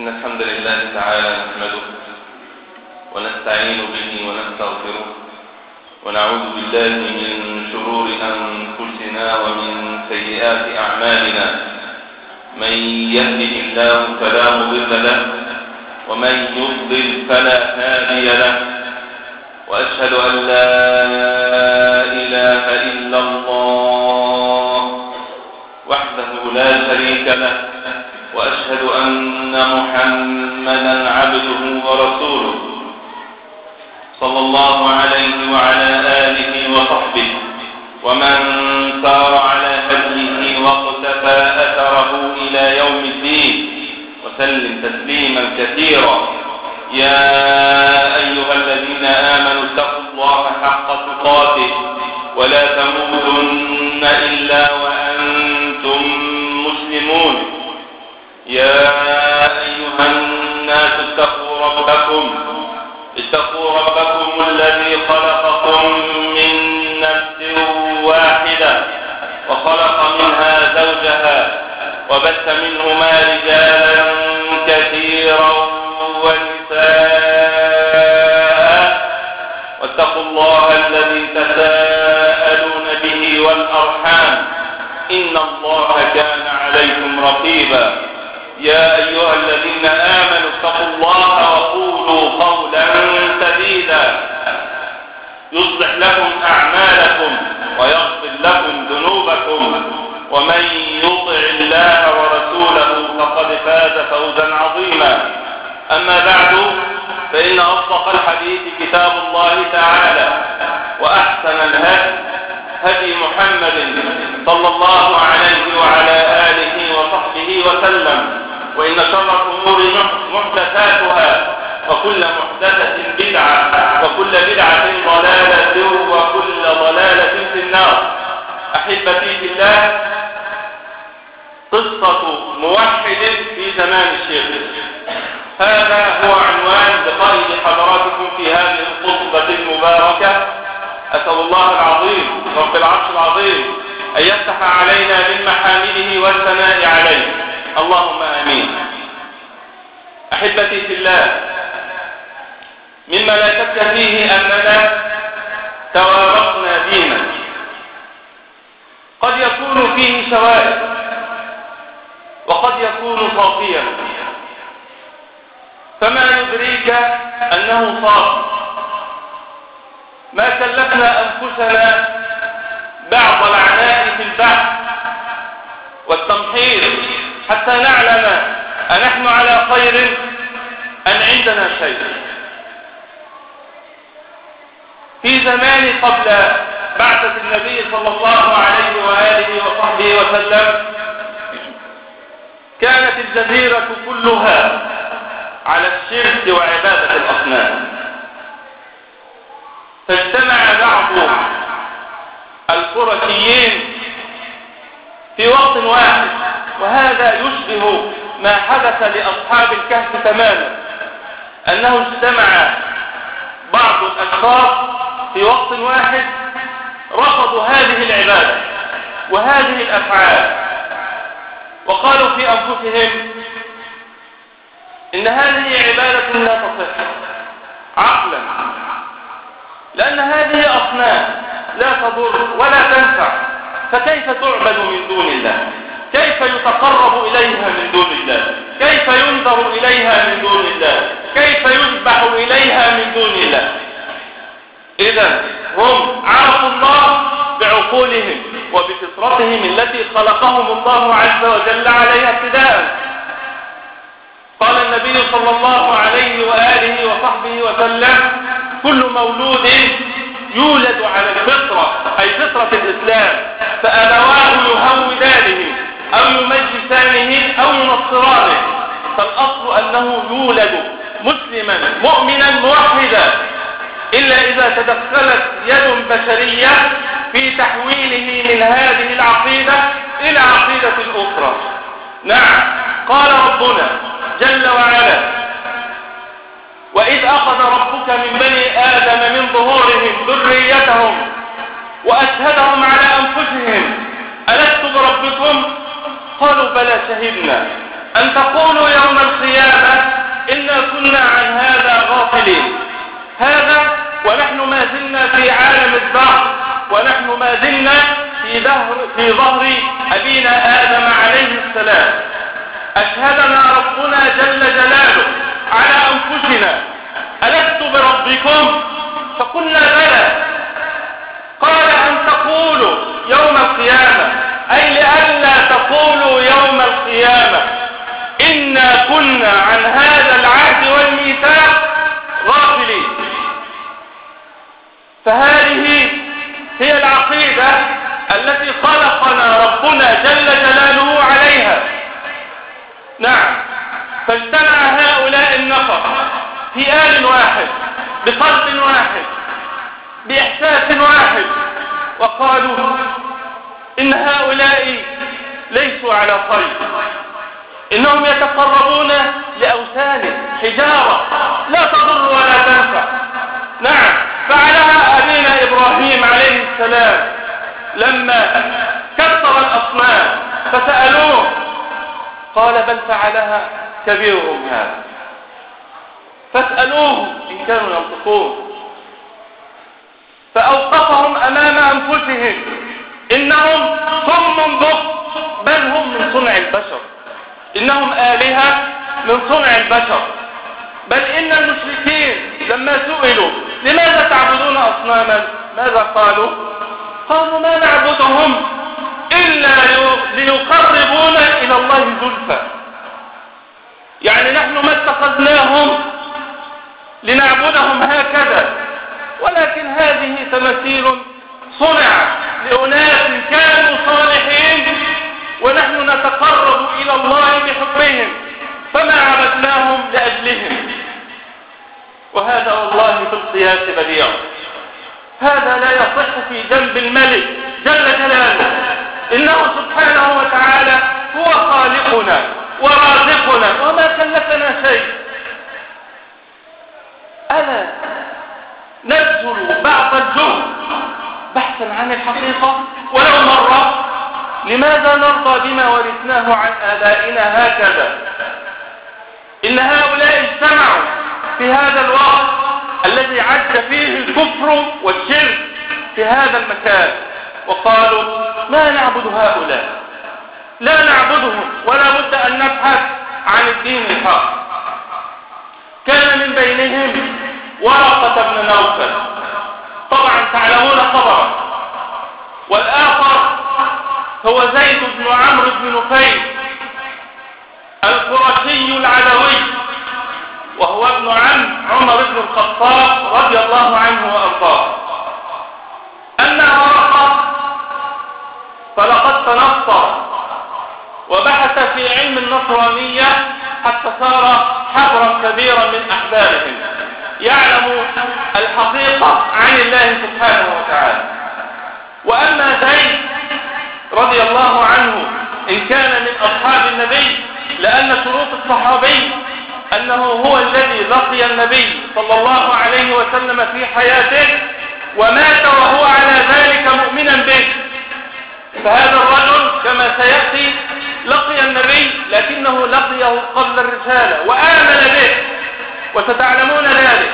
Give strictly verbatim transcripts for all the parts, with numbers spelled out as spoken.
إن الحمد لله تعالى نحمده ونستعين به ونستغفره ونعوذ بالله من شرور أنفسنا ومن سيئات أعمالنا. من يهده الله فلا مضل له ومن يضلل فلا هادي له، وأشهد أن لا إله إلا الله وحده لا شريك له، وأشهد أن محمدا عبده ورسوله صلى الله عليه وعلى آله وصحبه ومن سار على هديه واقتفى أثره إلى يوم الدين وسلم تسليما كثيرا. يا أيها الذين آمنوا اتقوا الله حق تقاته ولا تموتن إلا وأنتم مسلمون. يا أيها الناس اتقوا ربكم اتقوا ربكم الذي خلقكم من نفس واحدة وخلق منها زوجها وبث منهما رجالا كثيرا ونساء، واتقوا الله الذي تساءلون به والأرحام إن الله كان عليكم رقيبا. يا أيها الذين آمنوا اتقوا الله وقولوا قولا سديدا يصلح لكم أعمالكم ويغفر لكم ذنوبكم، ومن يطع الله ورسوله فقد فاز فوزا عظيما. أما بعد، فإن أصدق الحديث كتاب الله تعالى، وأحسن الهدي هدي محمد صلى الله عليه وعلى آله وصحبه وسلم، وإن شر الأمور محدثاتها وكل محدثة بدعة وكل بدعة ضلالة وكل ضلالة في النار. أحبتي في الله، قصة موحد في زمان الشيخ، هذا هو عنوان لقائي حضراتكم في هذه الخطبة المباركة. أسأل الله العظيم رب العرش العظيم أن يفتح علينا من محامده والثناء عليه، اللهم آمين. أحبتي في الله، مما لا شك فيه أننا توارثنا دينا قد يكون فيه شوائب وقد يكون صافيا، فما يدريك أنه صافي؟ ما كلفنا أنفسنا بعض العناء في البحث والتمحيص حتى نعلم أنحن على خير أن عندنا شيء. في زمان قبل بعثة النبي صلى الله عليه وآله وصحبه وسلم كانت الجزيرة كلها على الشرك وعبادة الأصنام، فاجتمع بعض القرشيين في وقت واحد، وهذا يشبه ما حدث لأصحاب الكهف تماما، أنه اجتمع بعض الأشخاص في وقت واحد رفضوا هذه العبادة وهذه الأفعال، وقالوا في أنفسهم إن هذه عبادة لا تصح عقلا، لأن هذه أصنام لا تضر ولا تنفع، فكيف تعبد من دون الله؟ كيف يتقرب إليها من دون الله؟ كيف ينظر إليها من دون الله؟ كيف يذبح إليها من دون الله؟ إذن هم عرفوا الله بعقولهم وبفطرتهم التي خلقهم الله عز وجل عليها ابتداء. قال النبي صلى الله عليه وآله وصحبه وسلم: كل مولود يولد على الفطرة، أي فطرة الإسلام، فأبواه يهودانه أو يمجسانه أو ينصرانه، فالأصل أنه يولد مسلما مؤمنا موحدا، إلا إذا تدخلت يد بشرية في تحويله من هذه العقيدة إلى عقيدة أخرى. نعم، قال ربنا جل وعلا: وإذ أخذ ربك من بني آدم من ظهورهم ذريتهم وأشهدهم على أنفسهم ألست بربكم؟ قالوا بلى شهدنا. أن تقولوا يوم القيامة إنا كنا عن هذا غافلين. هذا ونحن ما زلنا في عالم الدهر، ونحن ما زلنا في ظهر في ظهر أبينا آدم عليه السلام. أشهدنا ربنا جل جلاله على أنفسنا ألست بربكم؟ فقلنا بلى. قال أن تقولوا يوم القيامة، أي لئلا تقولوا يوم القيامة إنا كنا عن هذا العهد والميثاق غافلين. فهذه هي العقيدة التي خلقنا ربنا جل جلاله عليها. نعم، فاجتمع هؤلاء النفر في آل واحد بقلب واحد بإحساس واحد، وقالوا إن هؤلاء ليسوا على خير، إنهم يتقربون لأوثان حجارة لا تضر ولا تنفع. نعم، فعلها أبينا إبراهيم عليه السلام لما كسر الأصنام فسألوه قال بل فعلها كبيرهم هذا فاسألوهم إن كانوا ينطقون. فأوقفهم أمام أنفسهم إنهم صم بكم، بل هم من صنع البشر، إنهم آلهة من صنع البشر. بل إن المشركين لما سئلوا لماذا تعبدون أصناما ماذا قالوا؟ قالوا ما نعبدهم إلا ليقربونا إلى الله زلفى. يعني نحن ما اتخذناهم لنعبدهم هكذا، ولكن هذه تماثيل صنعت لأناس كانوا صالحين ونحن نتقرب إلى الله بحبهم، فما عبدناهم لأجلهم. وهذا والله في القياس بديع. هذا لا يصح في جنب الملك جل جلاله، إنه سبحانه وتعالى هو خالقنا ورازقنا وما كلفنا شيء. ألا نبذل بعض الجهد بحثا عن الحقيقة ولو مرة؟ لماذا نرضى بما ورثناه عن آبائنا هكذا؟ إن هؤلاء اجتمعوا في هذا الوقت الذي عد فيه الكفر والشرك في هذا المكان، وقالوا ما نعبد هؤلاء، لا نعبدهم ولا بد أن نبحث عن الدين الحق. كان من بينهم ورقة بن نوفل، طبعا تعلمون خبره، والآخر هو زيد بن عمرو بن نفيل القرشي العدوي، وهو ابن عم عمر بن الخطاب رضي الله عنه وأرضاه. أما ورقة فلقد تنصر وبحث في علم النصرانية حتى صار حبرا كبيرا من أحبارهم، يعلم الحقيقة عن الله سبحانه وتعالى. وأما زيد رضي الله عنه إن كان من أصحاب النبي، لأن شروط الصحابي أنه هو الذي لقي النبي صلى الله عليه وسلم في حياته ومات وهو على ذلك مؤمنا به. فهذا الرجل كما سيأتي لقي النبي لكنه لقيه قبل الرسالة وآمن به، وستعلمون ذلك.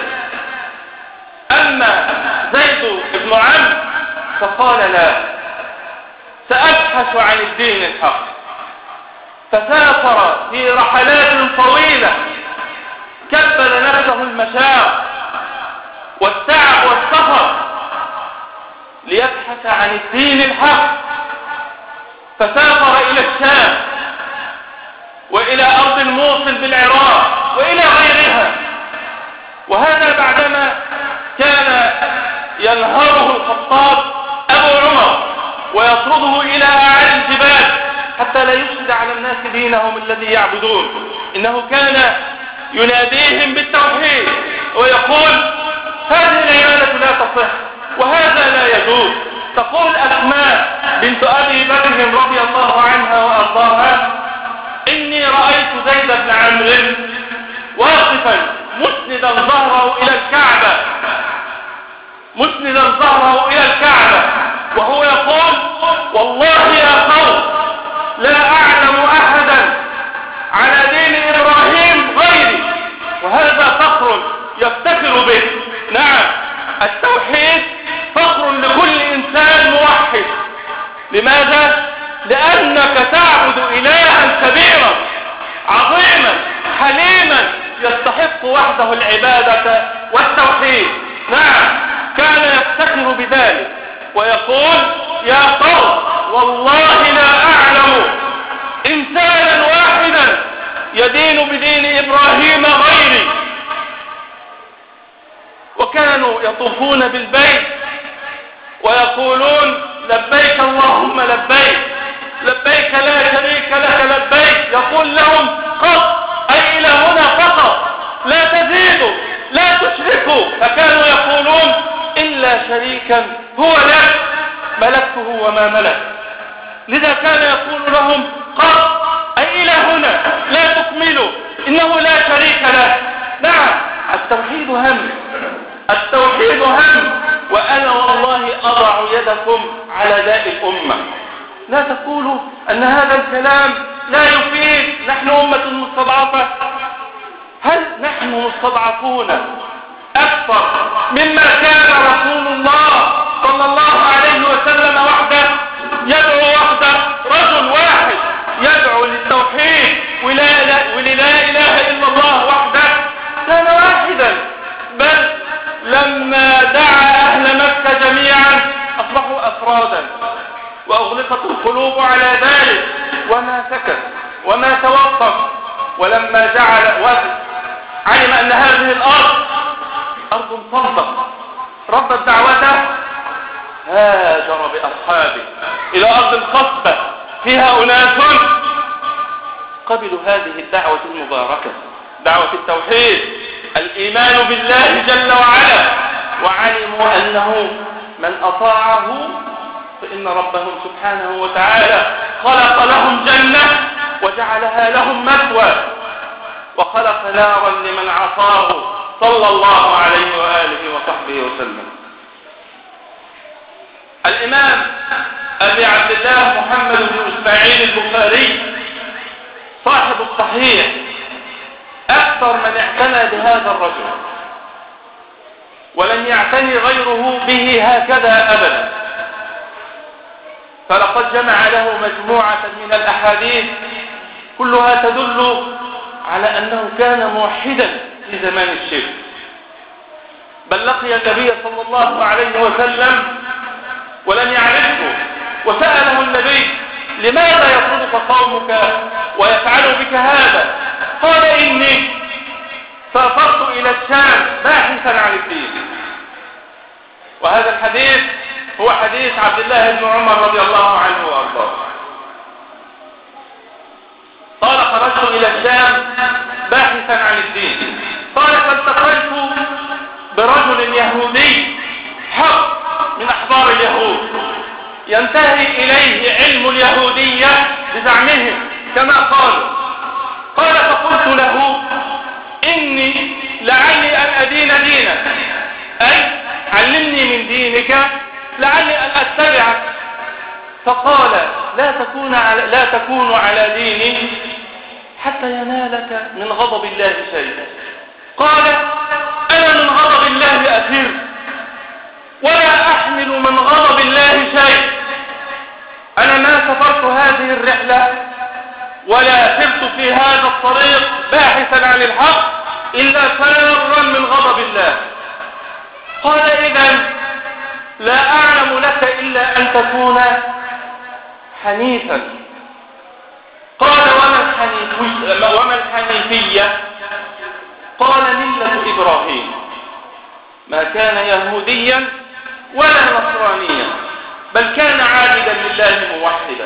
أما زيد بن عم فقال لا، سأبحث عن الدين الحق. فسافر في رحلات طويلة، كبل نفسه المشاق والتعب والسفر ليبحث عن الدين الحق. فسافر إلى الشام وإلى أرض الموصل بالعراق وإلى غيرها. وهذا بعدما كان ينهره الخطاب أبو عمر ويطرده إلى أعالي الجبال حتى لا يفسد على الناس دينهم الذي يعبدون. إنه كان يناديهم بالتوحيد ويقول هذه العبادة لا تصح وهذا لا يجوز. تقول أسماء بنت أبي بكر رضي الله عنها وأرضاها إني رأيت زيد بن عمرو واقفا مسندا ظهره إلى الكعبة مسندا ظهره إلى الكعبة وهو يقول والله يا قوم لا أعلم أحدا على يستحق وحده العبادة والتوحيد. نعم، كان يفتخر بذلك ويقول: يا قوم والله لا أعلم إنسانا واحدا يدين بدين إبراهيم غيري. وكانوا يطوفون بالبيت ويقولون: لبيك اللهم لبيك، لبيك لا شريك لك لبيك. يقول لهم: قط أي إلى هنا فقط، لا تزيدوا لا تشركوا. فكانوا يقولون: إلا شريكا هو لك ملكته وما ملك. لذا كان يقول لهم: قط أي إلى هنا لا تكملوا، إنه لا شريك له. نعم، التوحيد هم، التوحيد هم. وأنا والله أضع يدكم على داء الأمة. لا تقولوا أن هذا الكلام لا يفيد، نحن أمة مستضعفة. هل نحن مستضعفون أكثر مما كان رسول الله صلى الله عليه وسلم وحده يدعو وحده، رجل واحد يدعو للتوحيد وللا إله إلا الله وحده؟ كان واحدا. بل لما دعا أهل مكة جميعا أصبحوا أفرادا وأغلقت القلوب على ذلك، وما سكت وما توقف. ولما جعل علم أن هذه الأرض أرض صلبة ربت دعوته، هاجر بأصحابه إلى أرض خصبة فيها أناس قبلوا هذه الدعوة المباركة، دعوة التوحيد، الإيمان بالله جل وعلا، وعلموا أنه من أطاعه فإن ربهم سبحانه وتعالى خلق لهم جنة وجعلها لهم مثوى، وخلق نارا لمن عصاه صلى الله عليه وآله وصحبه وسلم. الإمام أبي عبد الله محمد بن إسماعيل البخاري صاحب الصحيح أكثر من اعتنى بهذا الرجل، ولن يعتني غيره به هكذا أبدا. فلقد جمع له مجموعة من الأحاديث كلها تدل على أنه كان موحدا في زمان الشرك. بل لقي النبي صلى الله عليه وسلم ولم يعرفه، وسأله النبي: لماذا يطردك قومك ويفعلوا بك هذا؟ قال: إني سافرت إلى الشام باحثا عن الدين. وهذا الحديث هو حديث عبد الله بن عمر رضي الله عنه وأرضاه. قال: خرجت إلى الشام باحثا عن الدين. قال: فالتقيت برجل يهودي حق من أحبار اليهود ينتهي إليه علم اليهودية بزعمهم كما قالوا. قال: فقلت له: إني لعلي أن أدين دينك، أي علمني من دينك لعلي أن أتبعك. فقال: لا تكون على, لا تكون على ديني حتى ينالك من غضب الله شيء. قال: أنا من غضب الله أفر، ولا أحمل من غضب الله شيء. أنا ما سافرت هذه الرحلة ولا سرت في هذا الطريق باحثا عن الحق إلا فرا من غضب الله. قال: إذن لا أعلم لك إلا أن تكون حنيفا. قال: وما الحنيفية؟ وما الحنيفية؟ قال: ملة إبراهيم، ما كان يهوديا ولا نصرانيا، بل كان عابدا لله موحدا.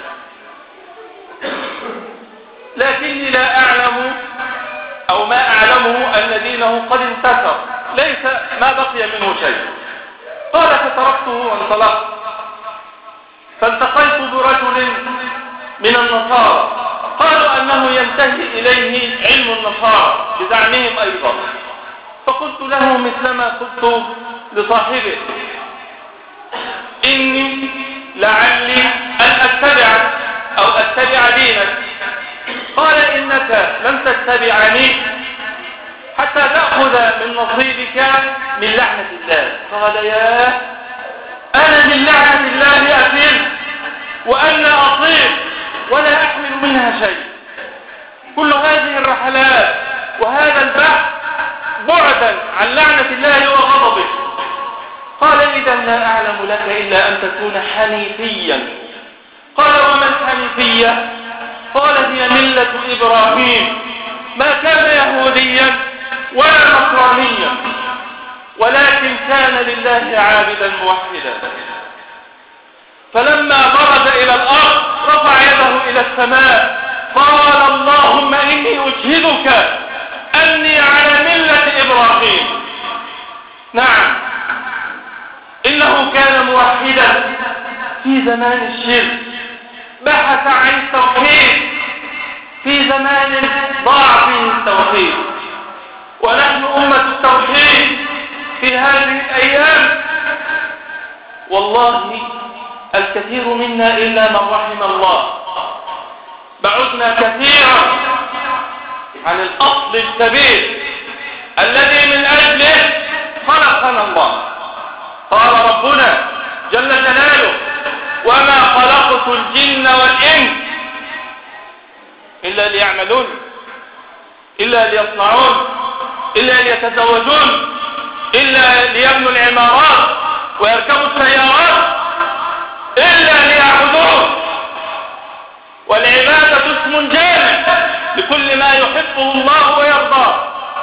لكني لا أعلم أو ما أعلمه أن دينه قد انتشر، ليس ما بقي منه شيء. قال: فتركته وانطلقت، فالتقيت برجل من النصارى قالوا أنه ينتهي إليه علم النصارى بزعمهم أيضا. فقلت له مثلما قلت لصاحبه: إني لعلي أن أتبعك أو أتبع دينك. قال: إنك لم تتبعني حتى تأخذ من نصيبك من لعنة الله. قال: يا أنا من لعنة الله أفر، وأنا أطير ولا أحمل منها شيء. كل هذه الرحلات وهذا البحث وقال لا أعلم لك إلا أن تكون حنيفيا. قال وما الحنيفية؟ قال هي ملة إبراهيم، ما كان يهوديا ولا نصرانيا، ولكن كان لله عابدا موحدا. فلما برز إلى الأرض رفع يده إلى السماء قال اللهم إني أشهدك أني على ملة إبراهيم. نعم، إنه كان موحدا في زمان الشرك، بحث عن التوحيد في زمان ضاع فيه التوحيد، ونحن أمة التوحيد في هذه الأيام والله الكثير منا إلا من رحم الله. بعدنا كثيرا عن الأصل الكبير الذي من أجله خلقنا الله. قال ربنا جل جلاله وما خلقت الجن والإنس إلا ليعملون، إلا ليصنعون، إلا ليتزوجون، إلا ليبنوا العمارات ويركبوا السيارات، إلا ليعبدون. والعبادة اسم جامع لكل ما يحبه الله ويرضاه،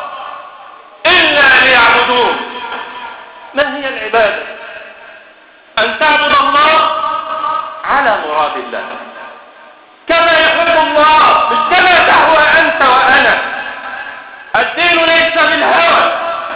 إلا ليعبدون. ما هي العبادة؟ أن تعبد الله على مراد الله كما يحب الله، مش كما تهوى أنت وأنا. الدين ليس بالهوى.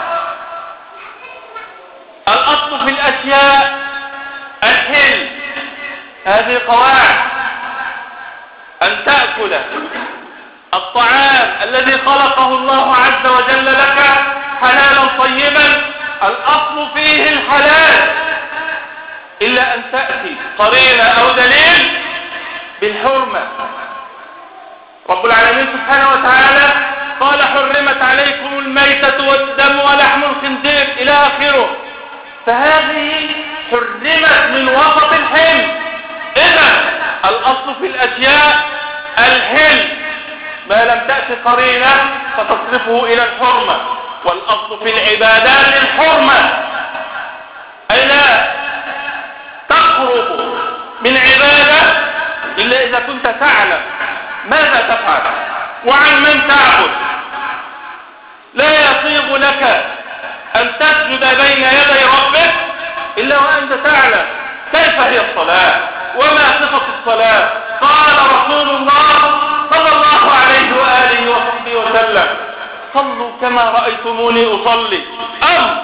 الأصل في الأشياء الحل. هذه قواعد. أن تأكل الطعام الذي خلقه الله عز وجل لك حلالا طيبا، الأصل فيه الحلال، إلا أن تأتي قرينة أو دليل بالحرمة. رب العالمين سبحانه وتعالى قال حرمت عليكم الميتة والدم ولحم الخنزير إلى آخره، فهذه حرمت من وسط الحل. إذا الأصل في الأشياء الحل، ما لم تأتي قرينة فتصرفه إلى الحرمة. والأصل في العبادات الحرمة، أي لا تقرب من عبادة إلا إذا كنت تعلم ماذا تفعل وعن من تعبد. لا يصيغ لك أن تسجد بين يدي ربك إلا وأنت تعلم كيف هي الصلاة وما صفة الصلاة. قال رسول الله صلى الله عليه وآله وصحبه وسلم صلوا كما رأيتموني أصلي. أمر،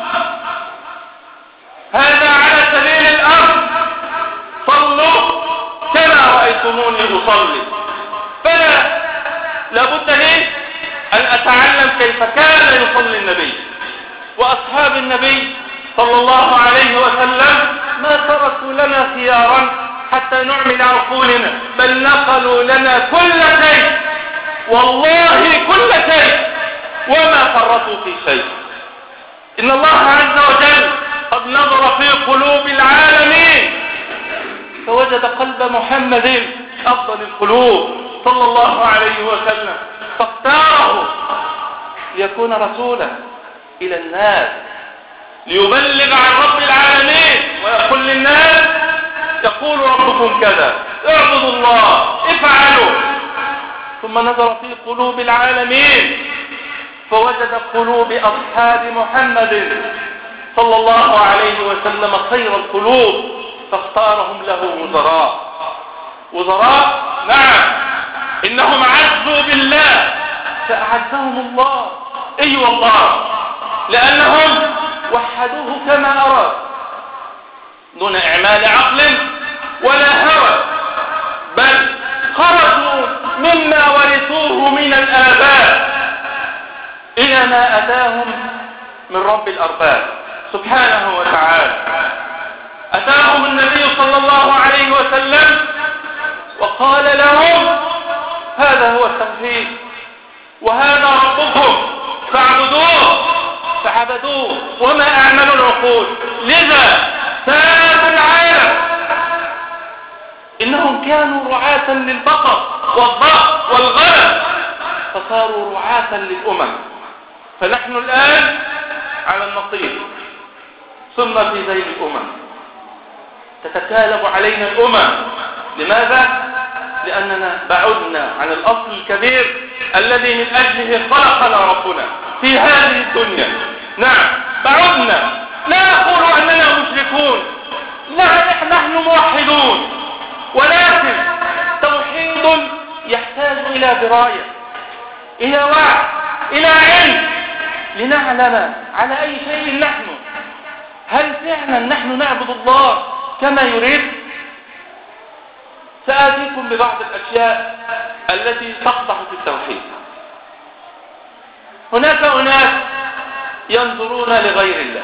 هذا على سبيل الأمر، صلوا كما رأيتموني أصلي. فلا لابد لي أن أتعلم كيف كان يصلي النبي وأصحاب النبي صلى الله عليه وسلم. ما تركوا لنا خيارا حتى نعمل عقولنا، بل نقلوا لنا كل شيء، والله كل شيء، وما فرطوا في شيء. إن الله عز وجل قد نظر في قلوب العالمين فوجد قلب محمد أفضل القلوب صلى الله عليه وسلم، فاختاره ليكون رسولا إلى الناس، ليبلغ عن رب العالمين ويقول للناس يقول ربكم كذا، اعبدوا الله، افعلوا. ثم نظر في قلوب العالمين فوجد قلوب أصحاب محمد صلى الله عليه وسلم خير القلوب، فاختارهم له وزراء. وزراء نعم، إنهم عزوا بالله فأعزهم الله. أي والله، لأنهم وحدوه كما أراد دون إعمال عقل ولا هوى، بل خرجوا مما ورثوه من الآباء إلى ما أتاهم من رب الأرباب سبحانه وتعالى. أتاهم النبي صلى الله عليه وسلم وقال لهم هذا هو التوحيد وهذا ربكم فاعبدوه، فعبدوه وما أعملوا العقول. لذا سادوا العالم. إنهم كانوا رعاة للبقر والضأن والغنم فصاروا رعاة للأمم. فنحن الآن على النصيب ثم في ذيل الأمم. تتكالب علينا الأمم. لماذا؟ لأننا بعدنا عن الأصل الكبير الذي من أجله خلقنا ربنا في هذه الدنيا. نعم بعدنا، لا نقول أننا مشركون، لا نحن موحدون، ولكن توحيد يحتاج إلى دراية، إلى وعي، إلى علم، لنعلم على أي شيء نحن. هل فعلا نحن نعبد الله كما يريد؟ سآتيكم ببعض الأشياء التي تقضح في التوحيد. هناك أناس ينظرون لغير الله.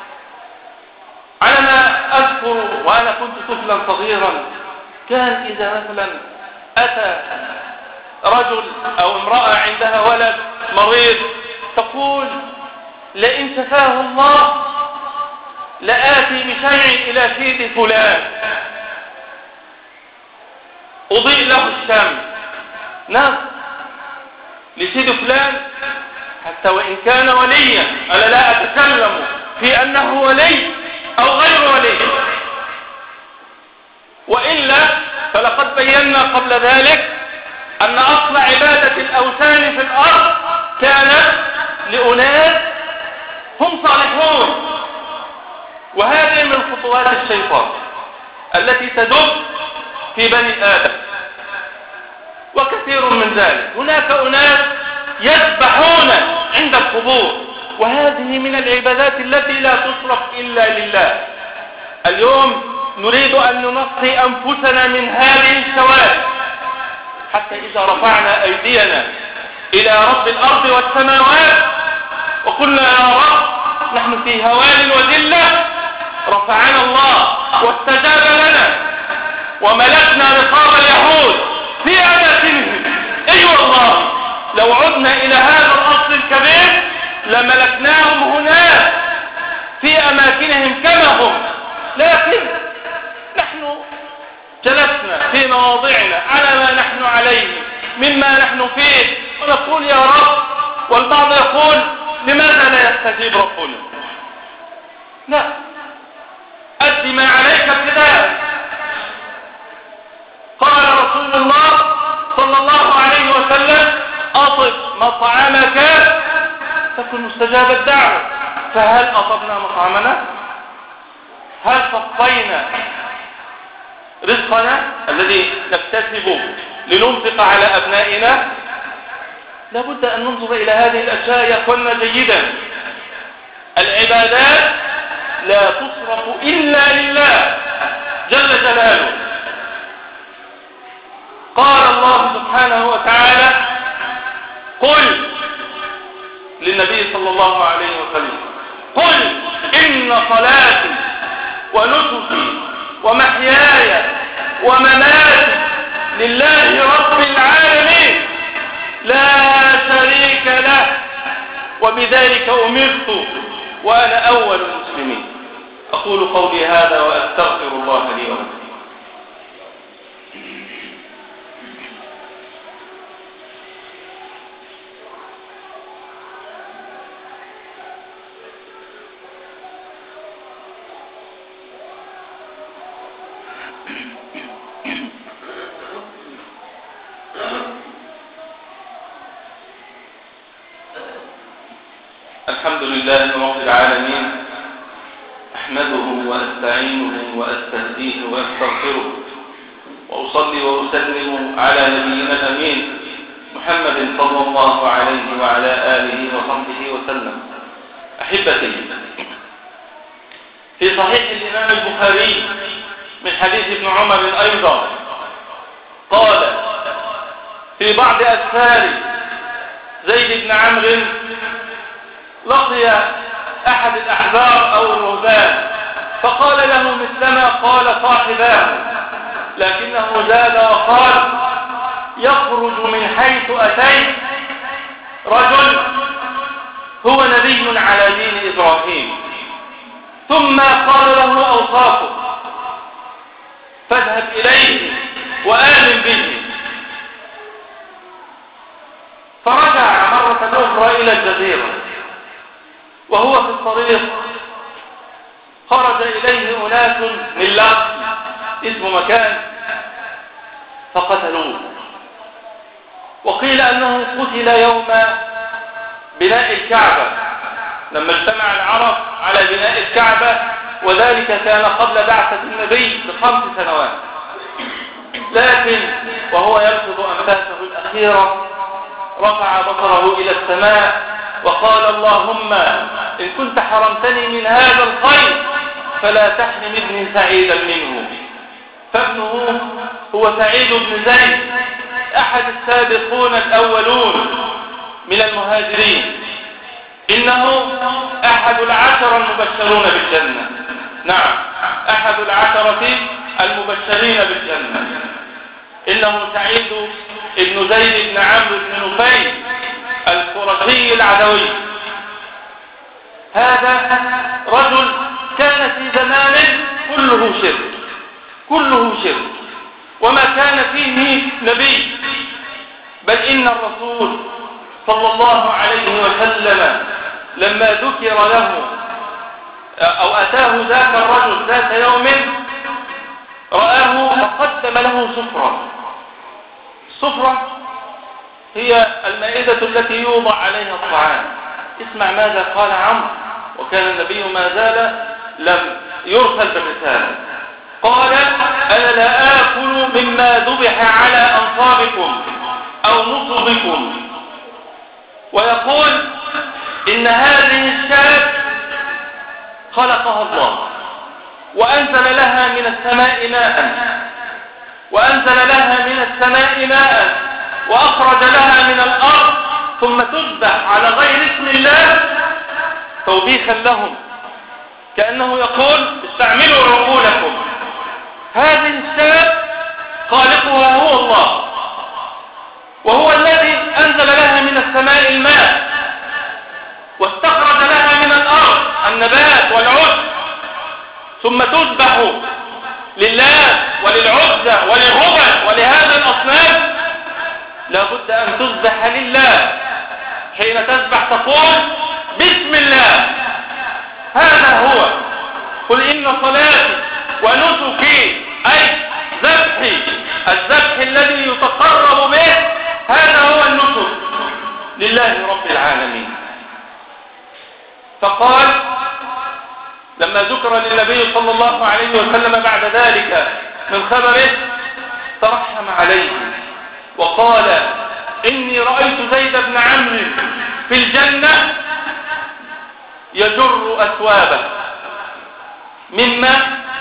على ما أذكر وأنا كنت طفلا صغيرا، كان إذا مثلا أتى رجل أو امرأة عندها ولد مريض تقول لئن شفاه الله لآتي بشيء إلى سيد فلان أضيء له الشمس. نعم لسيد فلان حتى وإن كان وليا. أنا لا أتكلم في أنه ولي أو غير ولي، وإلا فلقد بينا قبل ذلك أن أصل عبادة الأوثان في الأرض كانت لأناس هم صالحون، وهذه من خطوات الشيطان التي تدب في بني آدم. وكثير من ذلك هناك أناس يذبحون عند القبور، وهذه من العبادات التي لا تصرف إلا لله. اليوم نريد أن ننقي أنفسنا من هذه الشوائب، حتى إذا رفعنا أيدينا إلى رب الأرض والسماوات وقلنا يا رب نحن في هوان وذلة، رفعنا الله واستجاب لنا وملكنا رقاب اليهود في أماكنهم. أي والله لو عدنا إلى هذا الأصل الكبير لملكناهم هناك في أماكنهم كما هم، لكن نحن جلسنا في مواضعنا على ما نحن عليه مما نحن فيه ونقول يا رب، والبعض يقول لماذا لا يستجيب ربنا؟ لا، أد ما عليك ابتداء. قال رسول الله صلى الله عليه وسلم أطب مطعمك تكن مستجاب الدعوة. فهل أطبنا مطعمنا؟ هل صفينا رزقنا الذي نكتسب لننفق على أبنائنا؟ لابد أن ننظر إلى هذه الأشياء يا أخوانا جيدا. العبادات لا تصرف إلا لله جل جلاله. قال الله سبحانه وتعالى قل للنبي صلى الله عليه وسلم قل إن صلاتي ونسكي ومحياي ومماتي لله رب العالمين لا شريك له وبذلك أمرت وأنا أول المسلمين. أقول قولي هذا وأستغفر الله لي ولكم. الحمد لله رب العالمين، أحمده وأستعينه وأستهديه وأستغفره، وأصلي وأسلم على نبينا الأمين محمد صلى الله عليه وعلى آله وصحبه وسلم. أحبتي، في صحيح الإمام البخاري من حديث ابن عمر أيضا قال في بعض أسفار زيد بن عمرو لقي أحد الأحبار أو الرهبان فقال له مثلما قال صاحباه، لكنه زاد وقال يخرج من حيث أتيت رجل هو نبي على دين إبراهيم، ثم قال له أوصافه فاذهب إليه وآمن به. فرجع مرة أخرى إلى الجزيرة، وهو في الطريق خرج إليه أناس من لقم اسم مكان، فقتلوه. وقيل أنه قتل يوم بناء الكعبة، لما اجتمع العرب على بناء الكعبة، وذلك كان قبل بعثة النبي بخمس سنوات. لكن وهو يلفظ أنفاسه الأخيرة رفع بصره إلى السماء وقال: اللهم إن كنت حرمتني من هذا الخير فلا تحرم ابني سعيدا منه. فابنه هو سعيد بن زيد، أحد السابقون الأولون من المهاجرين، إنه أحد العشرة المبشرون بالجنة. نعم، أحد العشرة المبشرين بالجنة، إنه سعيد بن زيد بن عمرو بن نفيل القرشي العدوي. هذا رجل كان في زمان كله شرك، كله شرك، وما كان فيه نبي، بل إن الرسول صلى الله عليه وسلم لما ذكر له أو أتاه ذاك الرجل ذات يوم رآه فقدم له صفرة. الصفرة هي المائدة التي يوضع عليها الطعام. اسمع ماذا قال عمرو، وكان النبي ما زال لم يرسل بالرسالة. قال: أنا لا آكل مما ذبح على أنصابكم أو نصبكم. ويقول إن هذه الشاة خلقها الله وأنزل لها من السماء ماء وأنزل لها من السماء ماء وأخرج لها من الأرض، ثم تذبح على غير اسم الله توبيخا لهم، كأنه يقول: استعملوا عقولكم، هذه الشاة خالقها هو الله، وهو الذي أنزل لها من السماء الماء واستخرج لها من الأرض النبات والعشب، ثم تذبح لله وللعزة وللهبل ولهذا الأصنام. لا بد أن تذبح لله. حين تذبح تقول: بسم الله. هذا هو. قل إن صلاتي ونسكي، أي ذبحي، الذبح الذي يتقرب به، هذا هو النسك لله رب العالمين. فقال لما ذكر للنبي صلى الله عليه وسلم بعد ذلك من خبره ترحم عليه وقال: إني رأيت زيد بن عمرو في الجنة يجر أثوابه مما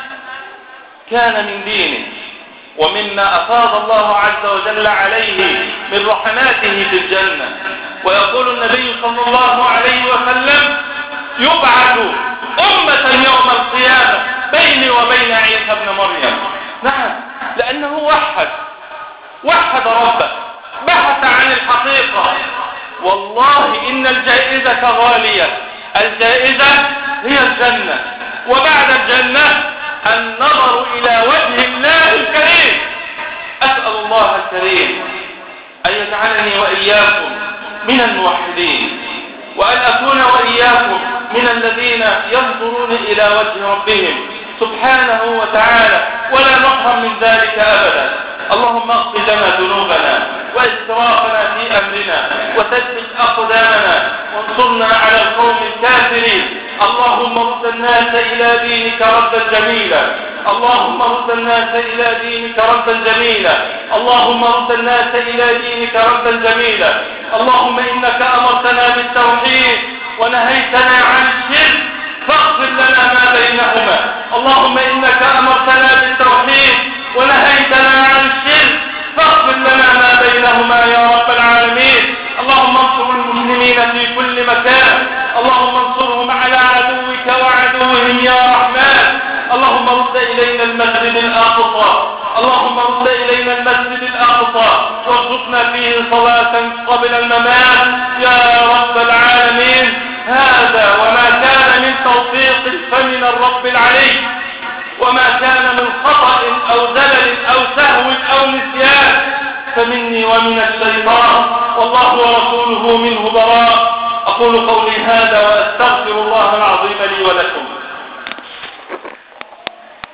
كان من دينه ومما أفاض الله عز وجل عليه من رحماته في الجنة. ويقول النبي صلى الله عليه وسلم: يبعث أمة يوم القيامة بيني وبين عيسى ابن مريم. نعم، لأنه وحد وحد ربه، بحث عن الحقيقة. والله إن الجائزة غالية، الجائزة هي الجنة، وبعد الجنة النظر إلى وجه الله الكريم. أسأل الله الكريم أن يجعلني وإياكم من الموحدين، وأن أكون وإياكم من الذين ينظرون إلى وجه ربهم سبحانه وتعالى ولا نحرم من ذلك أبدا. اللهم اغفر لنا ذنوبنا وإسرافنا في أمرنا وثبت أقدامنا وانصرنا على القوم الكافرين. اللهم رد الناس إلى دينك ردا جميلا، اللهم رد الناس إلى دينك ردا جميلا، اللهم رد الناس إلى دينك ردا جميلا. اللهم إنك أمرتنا بالتوحيد ونهيتنا عن الشرك فاغفر لنا ما بينهما. اللهم إنك أمرتنا بالتوحيد ونهيتنا عن الشرك فاغفر لنا ما بينهما يا رب العالمين. اللهم انصر المسلمين في كل مكان، اللهم انصرهم على عدوك وعدوهم يا رحمن. اللهم رد إلينا المسجد الأقصى، اللهم رد إلينا المسجد الأقصى وارزقنا فيه صلاة قبل الممات يا رب العالمين. هذا وما كان من توفيق فمن الرب العلي، وما كان من خطأ أو زلل أو سهو أو نسيان فمني ومن الشيطان، والله ورسوله منه براء. أقول قولي هذا وأستغفر الله العظيم لي ولكم.